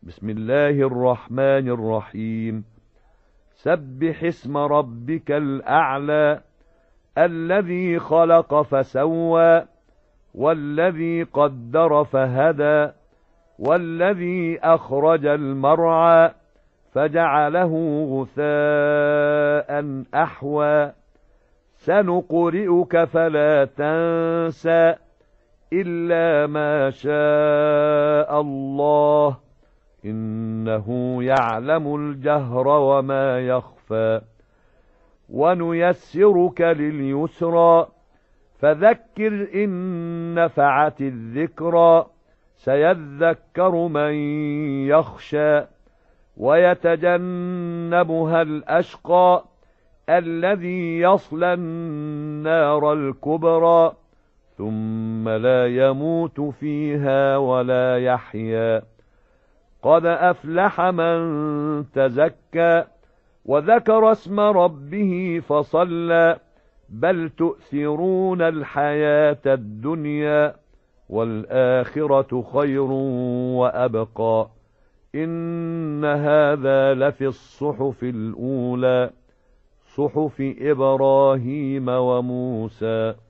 بسم الله الرحمن الرحيم. سبح اسم ربك الأعلى الذي خلق فسوى والذي قدر فهدى والذي أخرج المرعى فجعله غثاء أحوى سنقرئك فلا تنسى إلا ما شاء الله إنه يعلم الجهر وما يخفى ونيسرك لليسرى فذكر إن نفعت الذكرى سيذكر من يخشى ويتجنبها الأشقى الذي يصلى النار الكبرى ثم لا يموت فيها ولا يحيا قد أفلح من تزكى وذكر اسم ربه فصلى بل تؤثرون الحياة الدنيا والآخرة خير وأبقى إن هذا لفي الصحف الأولى صحف إبراهيم وموسى.